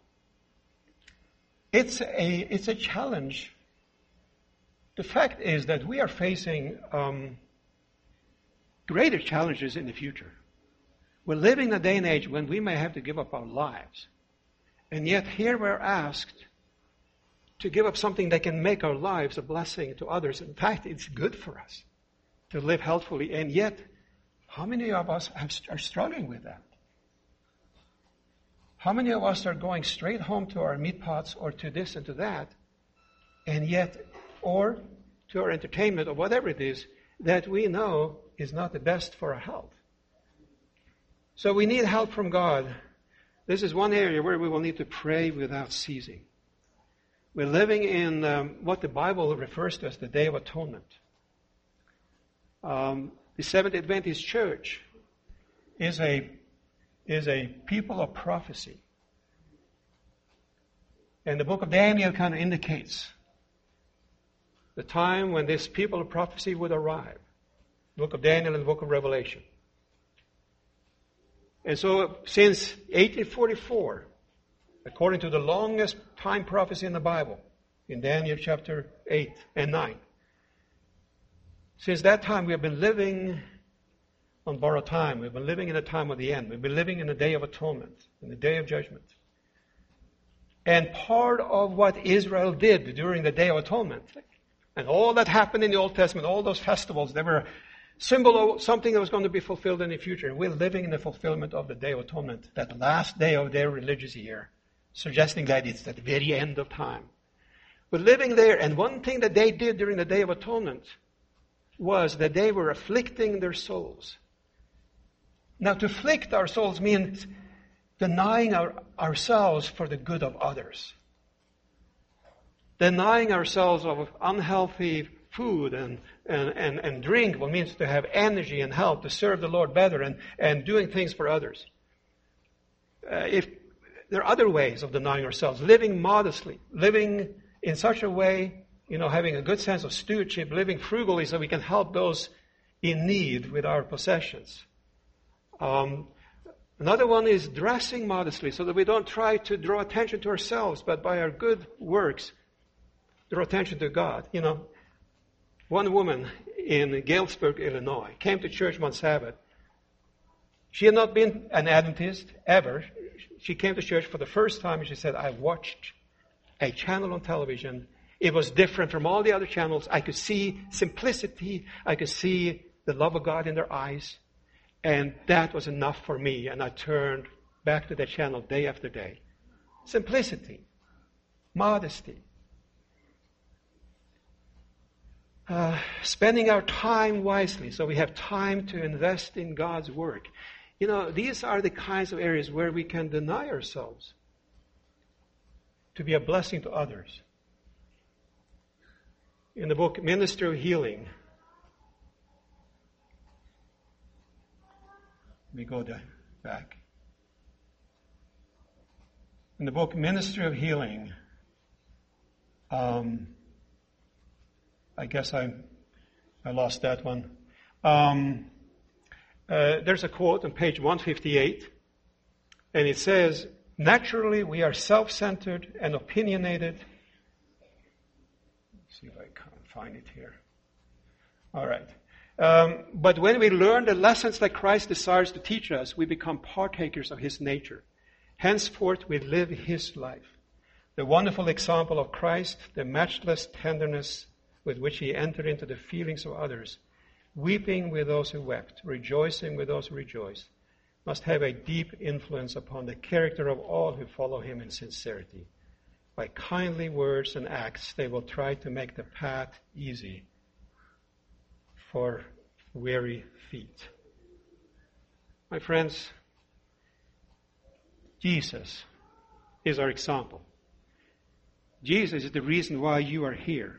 it's a, it's a challenge. The fact is that we are facing um, greater challenges in the future. We're living in a day and age when we may have to give up our lives. And yet here we're asked to give up something that can make our lives a blessing to others. In fact, it's good for us to live healthfully. And yet, how many of us have, are struggling with that? How many of us are going straight home to our meat pots or to this and to that, and yet, or to our entertainment or whatever it is, that we know is not the best for our health? So we need help from God. This is one area where we will need to pray without ceasing. We're living in um, what the Bible refers to as the Day of Atonement. Um, the Seventh-day Adventist Church is a, is a people of prophecy. And the book of Daniel kind of indicates the time when this people of prophecy would arrive. The book of Daniel and the book of Revelation. And so since eighteen forty-four, according to the longest time prophecy in the Bible, in Daniel chapter eight and nine, since that time we have been living on borrowed time. We've been living in the time of the end. We've been living in the Day of Atonement, in the Day of Judgment. And part of what Israel did during the Day of Atonement, and all that happened in the Old Testament, all those festivals, they were symbol of something that was going to be fulfilled in the future. And we're living in the fulfillment of the Day of Atonement, that last day of their religious year, suggesting that it's at the very end of time. We're living there, and one thing that they did during the Day of Atonement was that they were afflicting their souls. Now, to afflict our souls means denying our, ourselves for the good of others. Denying ourselves of unhealthy food and, and, and, and drink, what means to have energy and help to serve the Lord better and, and doing things for others. Uh, if there are other ways of denying ourselves, living modestly, living in such a way, you know, having a good sense of stewardship, living frugally so we can help those in need with our possessions. Um, another one is dressing modestly so that we don't try to draw attention to ourselves, but by our good works, draw attention to God. You know, one woman in Galesburg, Illinois, came to church one Sabbath. She had not been an Adventist ever. She came to church for the first time and she said, I watched a channel on television. It was different from all the other channels. I could see simplicity. I could see the love of God in their eyes. And that was enough for me. And I turned back to that channel day after day. Simplicity. Modesty. uh, spending our time wisely, so we have time to invest in God's work. You know, these are the kinds of areas where we can deny ourselves to be a blessing to others. In the book Ministry of Healing, let me go back. In the book Ministry of Healing, um, I guess I I lost that one. Um, uh, there's a quote on page one fifty-eight, and it says, "Naturally, we are self-centered and opinionated." Let's see if I can find it here. All right. Um, but when we learn the lessons that Christ desires to teach us, we become partakers of His nature. Henceforth, we live His life. The wonderful example of Christ, the matchless tenderness with which He entered into the feelings of others, weeping with those who wept, rejoicing with those who rejoiced, must have a deep influence upon the character of all who follow Him in sincerity. By kindly words and acts, they will try to make the path easy for weary feet. My friends, Jesus is our example. Jesus is the reason why you are here.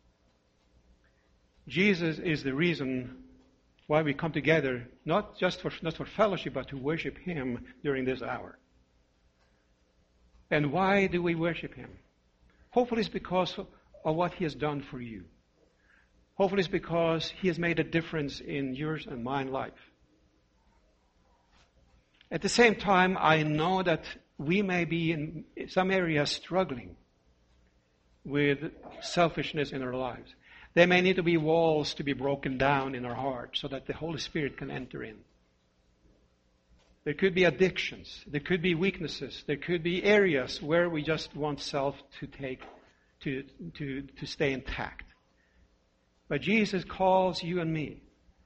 Jesus is the reason why we come together, not just for, not for fellowship, but to worship Him during this hour. And why do we worship Him? Hopefully it's because of what He has done for you. Hopefully it's because He has made a difference in yours and mine life. At the same time, I know that we may be in some areas struggling with selfishness in our lives. There may need to be walls to be broken down in our heart so that the Holy Spirit can enter in. There could be addictions. There could be weaknesses. There could be areas where we just want self to take, to, to, to stay intact. But Jesus calls you and me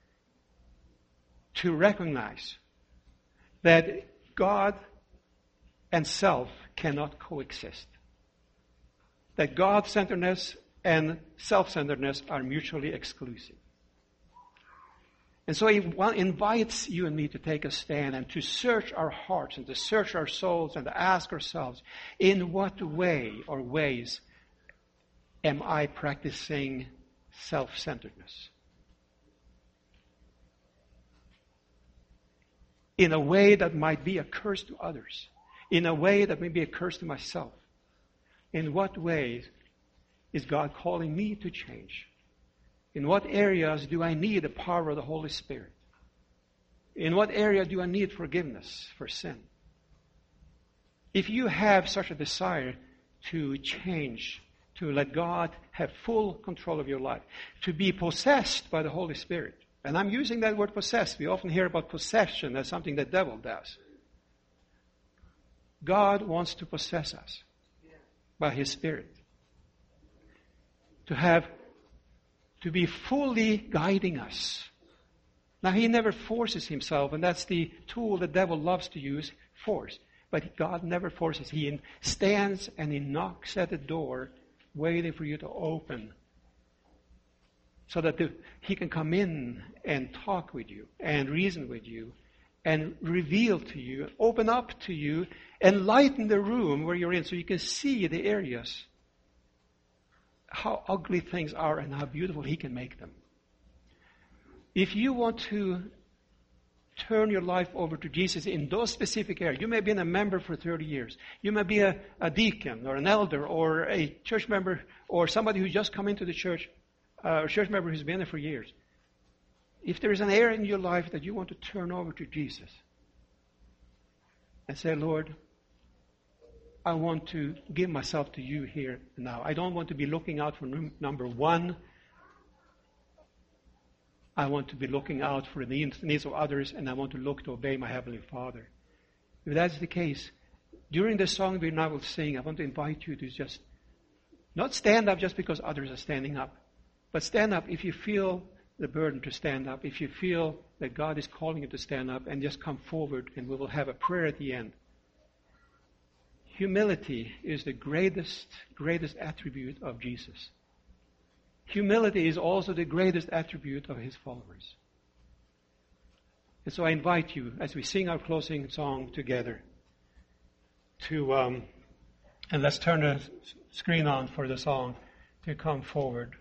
to recognize that God and self cannot coexist. That God-centeredness and self-centeredness are mutually exclusive. And so He invites you and me to take a stand and to search our hearts and to search our souls and to ask ourselves, in what way or ways am I practicing self-centeredness? In a way that might be a curse to others. In a way that may be a curse to myself. In what ways is God calling me to change? In what areas do I need the power of the Holy Spirit? In what area do I need forgiveness for sin? If you have such a desire to change, to let God have full control of your life, to be possessed by the Holy Spirit, and I'm using that word possessed. We often hear about possession as something the devil does. God wants to possess us by His Spirit. To have, to be fully guiding us. Now, He never forces Himself, and that's the tool the devil loves to use, force. But God never forces. He stands and He knocks at the door, waiting for you to open, so that the, He can come in and talk with you, and reason with you, and reveal to you, open up to you, and lighten the room where you're in, so you can see the areas, how ugly things are and how beautiful He can make them. If you want to turn your life over to Jesus in those specific areas, you may have been a member for thirty years. You may be a, a deacon or an elder or a church member or somebody who just come into the church, uh, a church member who's been there for years. If there is an area in your life that you want to turn over to Jesus and say, Lord, I want to give myself to you here and now. I don't want to be looking out for number one. I want to be looking out for the needs of others, and I want to look to obey my Heavenly Father. If that's the case, during the song we now will sing, I want to invite you to just not stand up just because others are standing up, but stand up if you feel the burden to stand up, if you feel that God is calling you to stand up, and just come forward and we will have a prayer at the end. Humility is the greatest, greatest attribute of Jesus. Humility is also the greatest attribute of His followers. And so I invite you, as we sing our closing song together, to, um, and let's turn the screen on for the song, to come forward.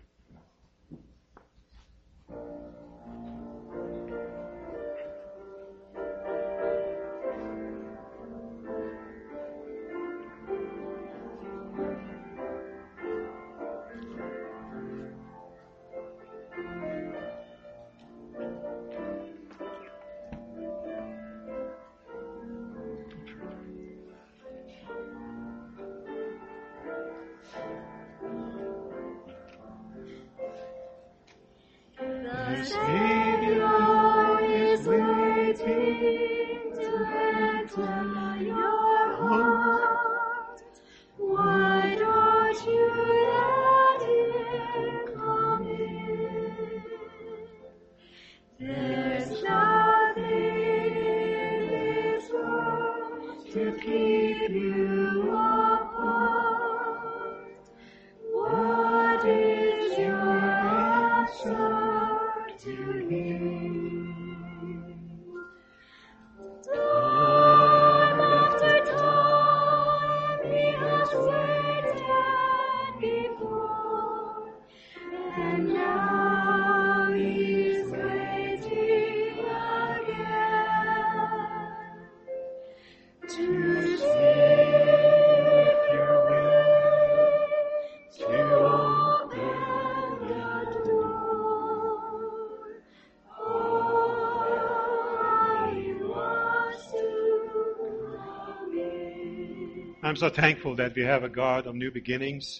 I'm so thankful that we have a God of new beginnings.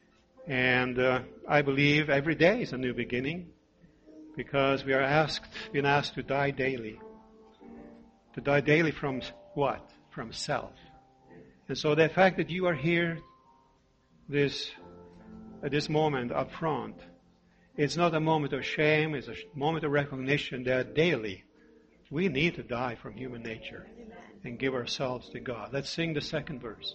And uh, I believe every day is a new beginning, because we are asked, been asked to die daily. To die daily from what? From self. And so the fact that you are here this, at this moment up front, it's not a moment of shame, it's a moment of recognition that daily we need to die from human nature and give ourselves to God. Let's sing the second verse.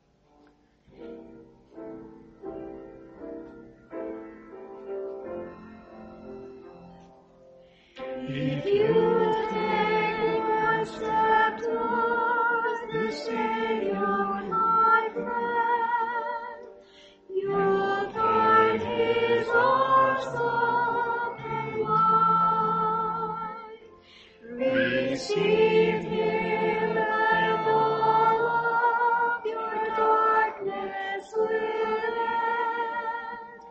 If you take one step towards the Savior, my friend, you'll find His arms open wide. Receive Him, and all of your darkness will end.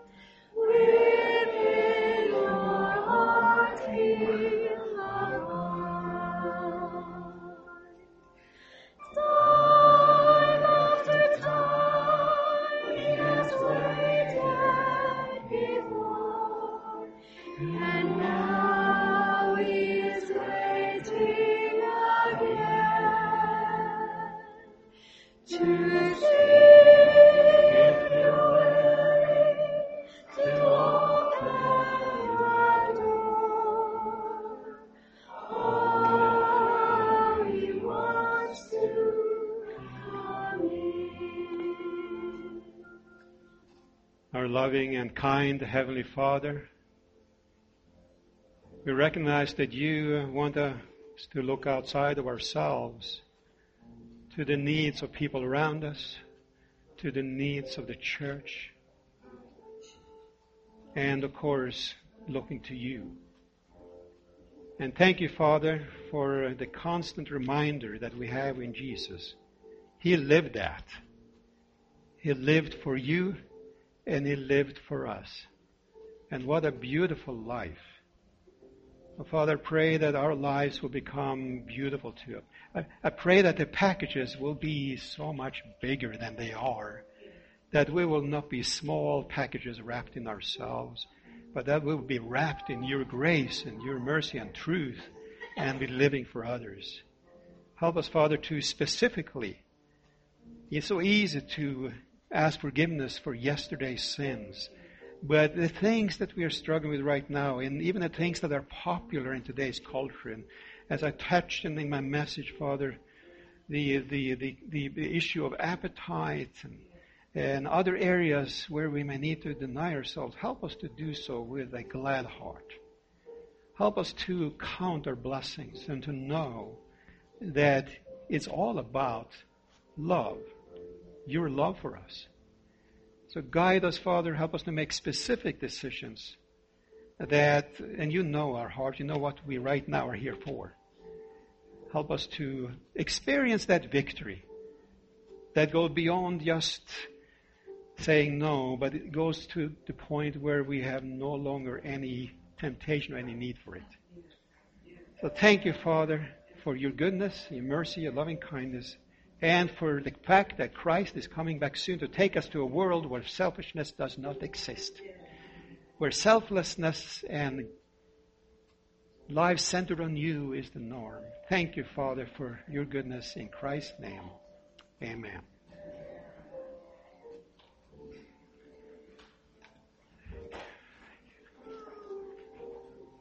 Within your heart feel alive. Time after time He has waited before, and now He is waiting again to see if you're willing to open your door. Oh, He wants to come in. Our loving and kind Heavenly Father, we recognize that you want us to look outside of ourselves to the needs of people around us, to the needs of the church, and of course, looking to you. And thank you, Father, for the constant reminder that we have in Jesus. He lived that. He lived for you, and He lived for us. And what a beautiful life. Oh, Father, I pray that our lives will become beautiful to you. I, I pray that the packages will be so much bigger than they are. That we will not be small packages wrapped in ourselves, but that we will be wrapped in your grace and your mercy and truth, and be living for others. Help us, Father, to specifically, it's so easy to ask forgiveness for yesterday's sins. But the things that we are struggling with right now, and even the things that are popular in today's culture, and as I touched in my message, Father, the the the, the, the issue of appetite and and other areas where we may need to deny ourselves, help us to do so with a glad heart. Help us to count our blessings and to know that it's all about love, your love for us. So guide us, Father. Help us to make specific decisions that, and you know our heart, you know what we right now are here for. Help us to experience that victory that goes beyond just saying no, but it goes to the point where we have no longer any temptation or any need for it. So thank you, Father, for your goodness, your mercy, your loving kindness, and for the fact that Christ is coming back soon to take us to a world where selfishness does not exist, where selflessness and life centered on you is the norm. Thank you, Father, for your goodness in Christ's name. Amen.